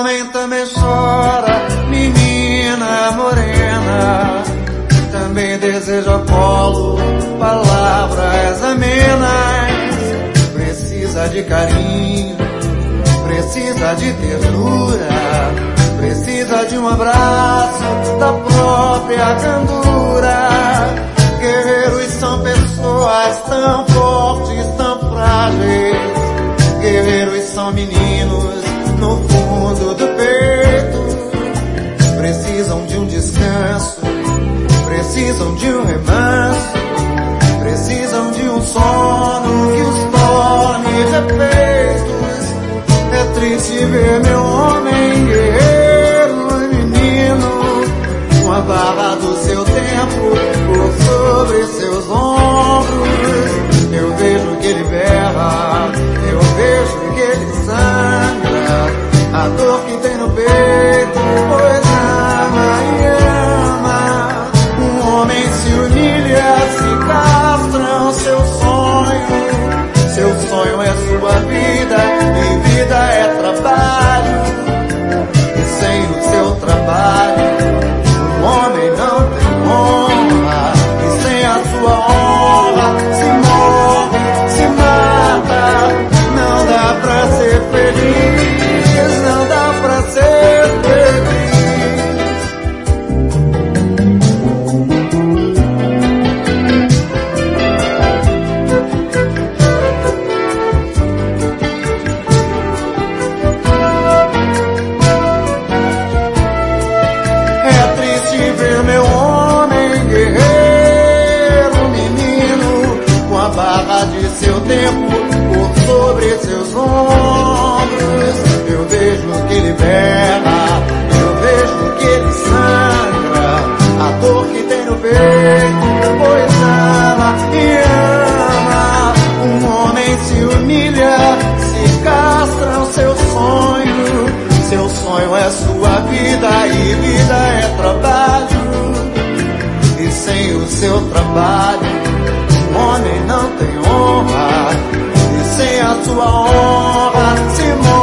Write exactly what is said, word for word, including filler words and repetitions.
homem também chora, menina morena, também deseja colo, palavras amenas. Precisa de carinho, precisa de ternura, precisa de um abraço da própria candura. Guerreiros são pessoas tão fortes, tão frágeis. Guerreiros são meninos no fundo do peito. Precisam de um descanso, precisam de um remanso, precisam de um sono que os torne refeitos. É triste ver meu homem guerreiro, menino, com a barra do seu tempo por sobre seus ombros. Eu vejo que ele berra, eu vejo que ele sangra, a dor que tem no peito, pois ama e ama. Um homem se humilha, se castram seu sonho. Seu sonho é sua vida, e vida é trabalho. E sem o seu trabalho, um homem não tem honra. E sem a sua honra, se morre, se mata. Não dá pra ser feliz, não dá pra ser feliz. É triste ver meu homem guerreiro, menino, com a barra de seu tempo por sobre seus ombros. Eu vejo que ele berra, eu vejo que ele sangra, a dor que tem no peito, pois ama e ama. Um homem se humilha, se castram seu sonho. Seu sonho é sua vida, e vida é trabalho. E sem o seu trabalho, um homem não tem honra. E sem a sua honra, se morre.